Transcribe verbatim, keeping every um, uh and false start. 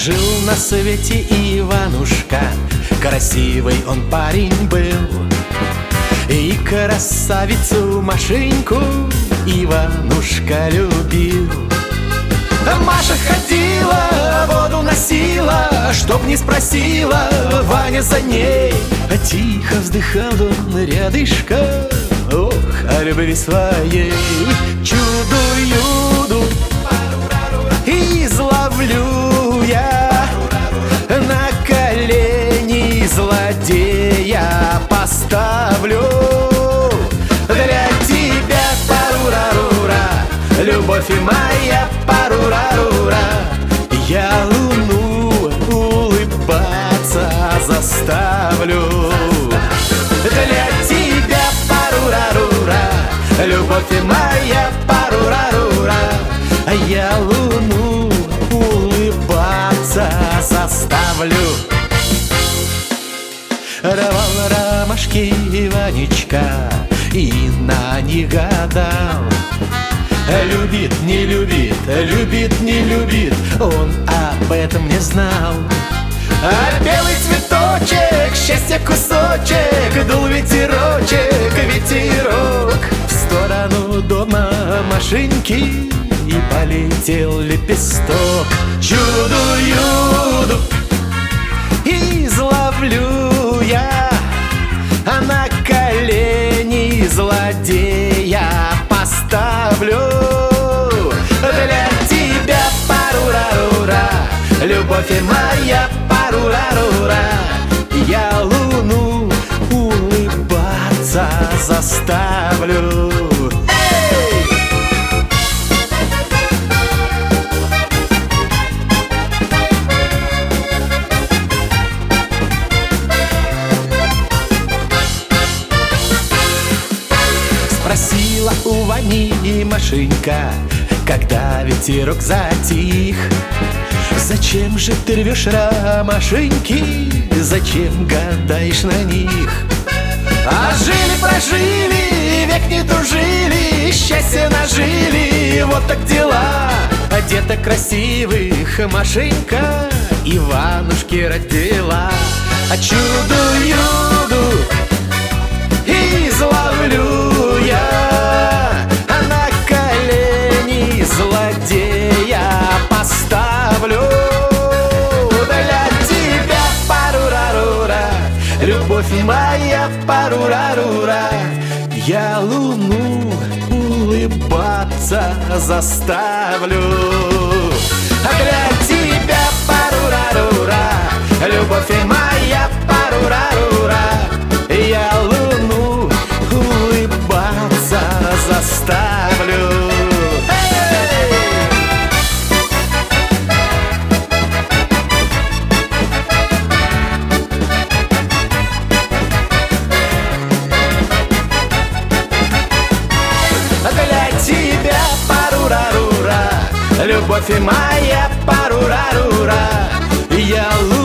Жил на свете Иванушка, красивый он парень был. И красавицу Машеньку Иванушка любил. Маша ходила, воду носила, чтоб не спросила Ваня за ней. Тихо вздыхал он рядышком, ох, о любви своей. Чудо-юду изловлю я, на колени злодея поставлю. Для тебя парура-рура, любовь моя парура-рура. Я луну улыбаться заставлю. Для тебя парура-рура, любовь моя парура-рура. Я луну улыбаться заставлю. Рвал ромашки Иванечка и на них гадал. Любит, не любит, любит, не любит, он об этом не знал. А белый цветочек, счастья кусочек, дул ветерочек, ветерок в сторону дома Машеньки, и полетел лепесток. Чудо-юду изловлю я, а на колени злодея поставлю. Для тебя парура-рура, любовь моя парура-рура. Я луну улыбаться заставлю. Спросила у Вани и Машенька, когда ветерок затих: зачем же ты рвешь ромашеньки, зачем гадаешь на них? А жили-прожили, век не тужили, счастье нажили, вот так дела. А деток красивых Машенька Иванушке родила. А чудо-юду изловлю я, а на колени злодея поставлю. Для тебя парура-рура, любовь моя парура-рура. Я луну улыбаться заставлю. Для тебя парура-рура, любовь моя парура-рура. Я луну улыбаться заставлю. Для тебя парура-рура, любовь моя парура-рура. Я луну